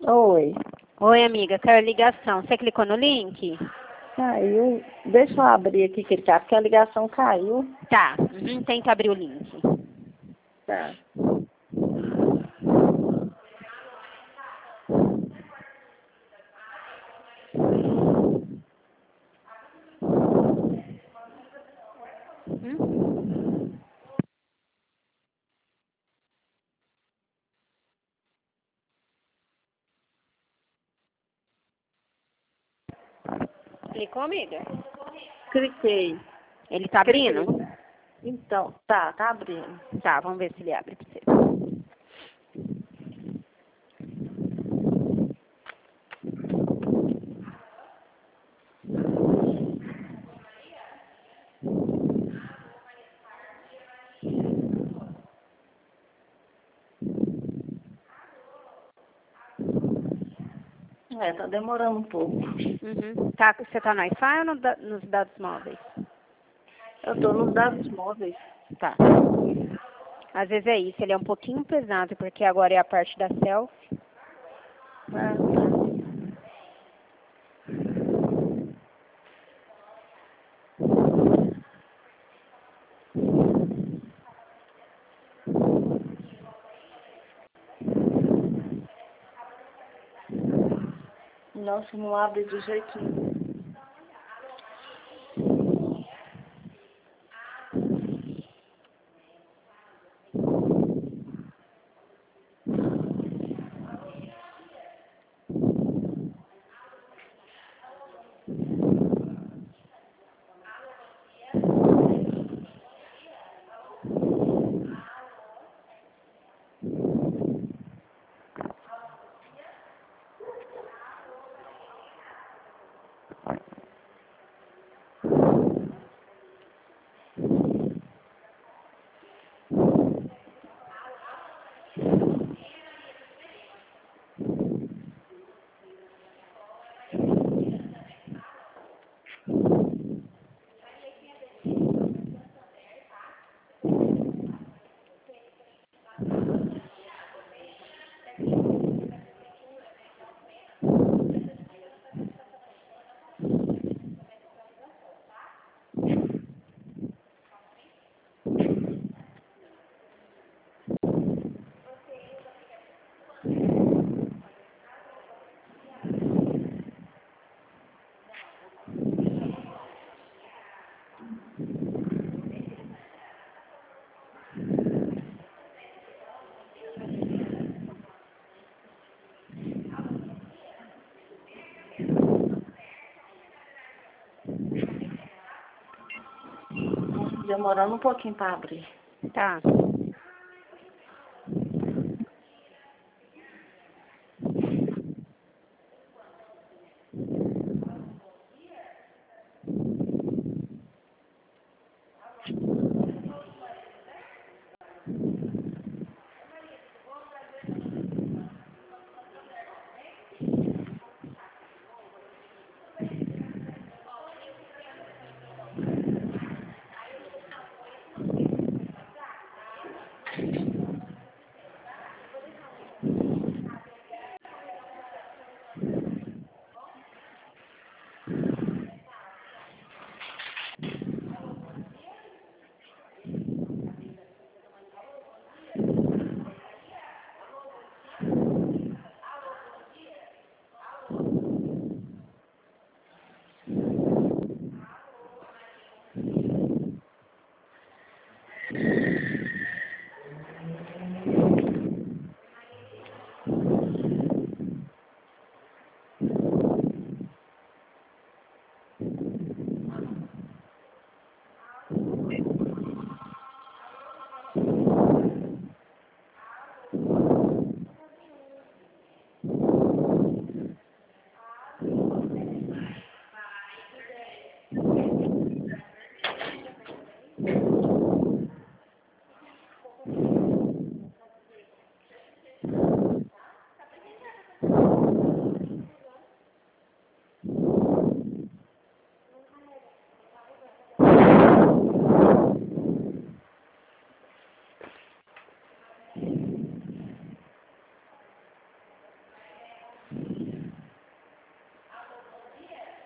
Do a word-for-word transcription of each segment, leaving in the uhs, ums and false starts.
Oi. Oi, amiga, caiu a ligação. Você clicou no link? Caiu. Deixa eu abrir aqui que ele tá, porque a ligação caiu. Tá. Uhum, tenta abrir o link. Tá. Hum? Clicou, amiga? Cliquei. Ele tá abrindo? Cliquei. Então, tá, tá abrindo. Tá, vamos ver se ele abre pra você. É, tá demorando um pouco. Uhum. Tá, você tá no Wi-Fi ou no da- nos dados móveis? Eu tô nos dados móveis. Tá. Às vezes é isso, ele é um pouquinho pesado, porque agora é a parte da selfie. Ah, tá. Nossa, não abre de jeito nenhum. Demorando um pouquinho pra abrir. Tá.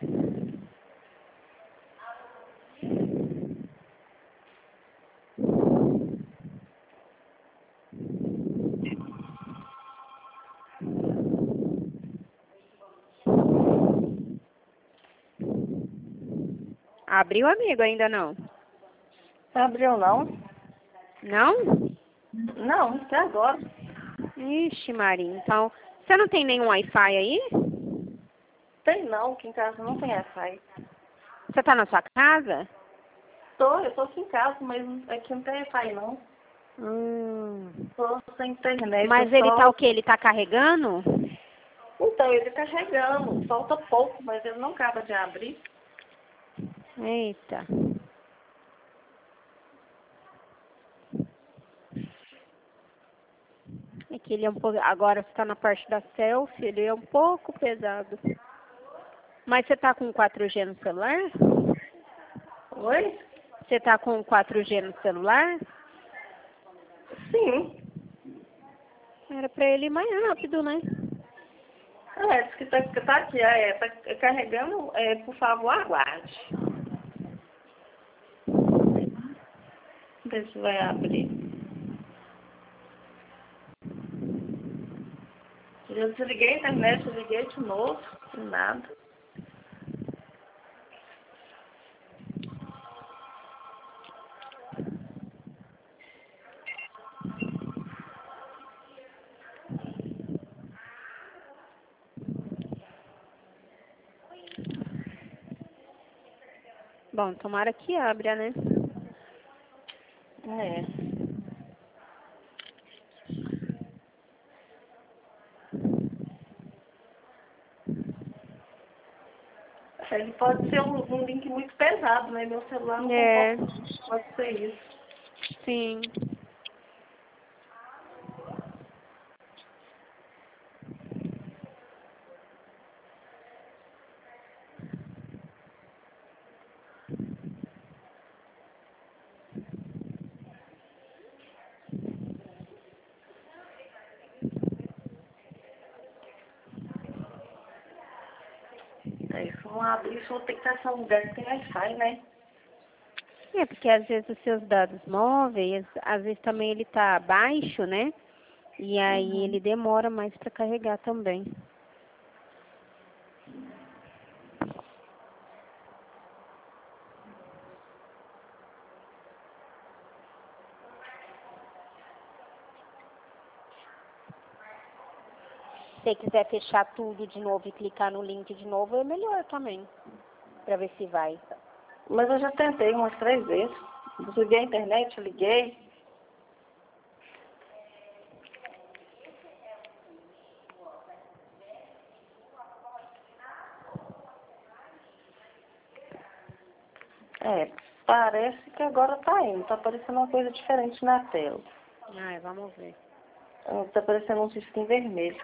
Abriu, amigo? Ainda não? Abriu não? Não? Não, até agora. Ixi, Maria. Então, você não tem nenhum Wi-Fi aí? Tem não, aqui em casa não tem Wi-Fi. Você tá na sua casa? Tô, eu tô aqui em casa, mas aqui não tem Wi-Fi não. Hum. Tô sem internet. Mas eu ele só... tá o quê? Ele tá carregando? Então, ele tá carregando. Falta pouco, mas ele não acaba de abrir. Eita. É que ele é um pouco... Agora você tá na parte da selfie, ele é um pouco pesado. Mas você tá com quatro G no celular? Oi? Você tá com quatro G no celular? Sim. Era pra ele ir mais rápido, né? É, diz que tá, que tá aqui, é, tá carregando, é, por favor, aguarde. Ver se vai abrir. Eu desliguei a internet, eu liguei de novo, nada. Bom, tomara que abra, né? É. Ele pode ser um, um link muito pesado, né? Meu celular não É, comporta. Pode ser isso. sim. É, se não abrir, só tem que estar em um lugar que tem Wi-Fi, né? É, porque às vezes os seus dados móveis, às vezes também ele tá baixo, né? E aí Uhum. ele demora mais para carregar também. Se você quiser fechar tudo de novo e clicar no link de novo, é melhor também. Pra ver se vai. Mas eu já tentei umas três vezes. Desliguei a internet, liguei. É, parece que agora tá indo. Tá aparecendo uma coisa diferente na tela. Ai, vamos ver. Ah, tá aparecendo um risquinho vermelho.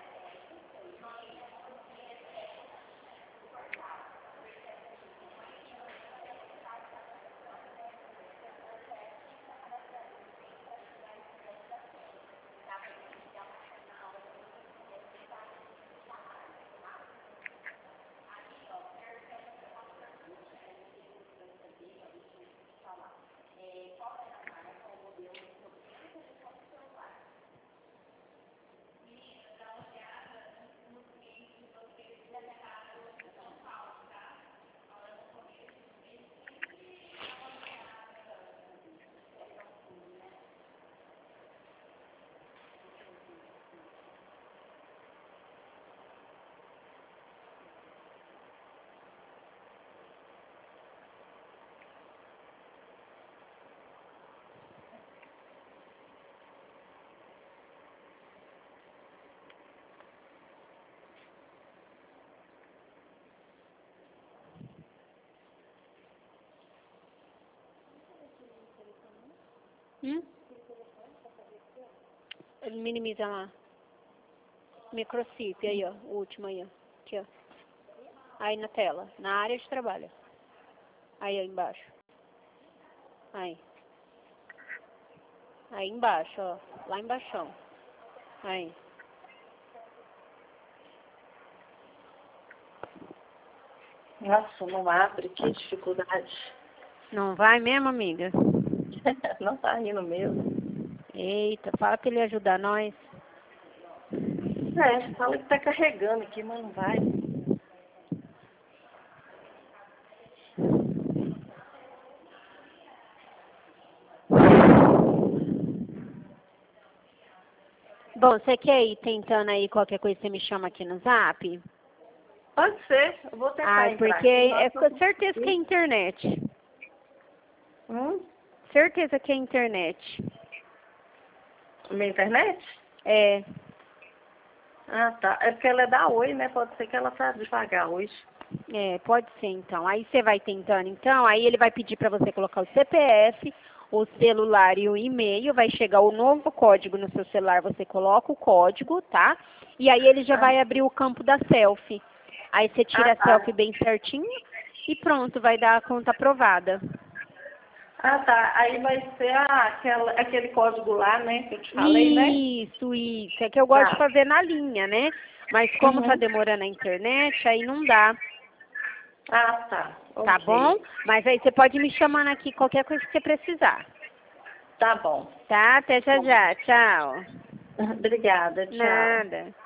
Hum? Ele minimiza lá. Microchip, aí, ó. O último aí, ó. Aqui, ó. Aí na tela. Na área de trabalho. Aí, ó, embaixo. Aí. Aí embaixo, ó. Lá embaixo. Aí. Nossa, não abre, que dificuldade. Não vai mesmo, amiga? Não tá indo mesmo. Eita, fala pra ele ajudar nós. É, fala que tá carregando aqui, mas não vai. Bom, você quer ir tentando aí qualquer coisa, você me chama aqui no zap? Pode ser, eu vou tentar Ai, entrar porque aqui. é Nossa, com certeza que é internet. hum? Certeza que é internet. Minha internet? É. Ah, tá. É porque ela é da Oi, né? Pode ser que ela tá devagar hoje. É, pode ser então. Aí você vai tentando então, aí ele vai pedir para você colocar o C P F, o celular e o e-mail, vai chegar o novo código no seu celular, você coloca o código, tá? E aí ele já Ah, vai abrir o campo da selfie. Aí você tira ah, a selfie tá. bem certinho e pronto, vai dar a conta aprovada. Ah, tá. Aí vai ser ah, aquela, aquele código lá, né? Que eu te falei, né? Isso, isso. É que eu gosto de Tá. fazer na linha, né? Mas como tá Uhum. demorando a internet, aí não dá. Ah, tá. Tá bom? Ok. Mas aí você pode me chamando aqui qualquer coisa que você precisar. Tá bom. Tá? Até já Bom. já. Tchau. Obrigada, tchau. Nada.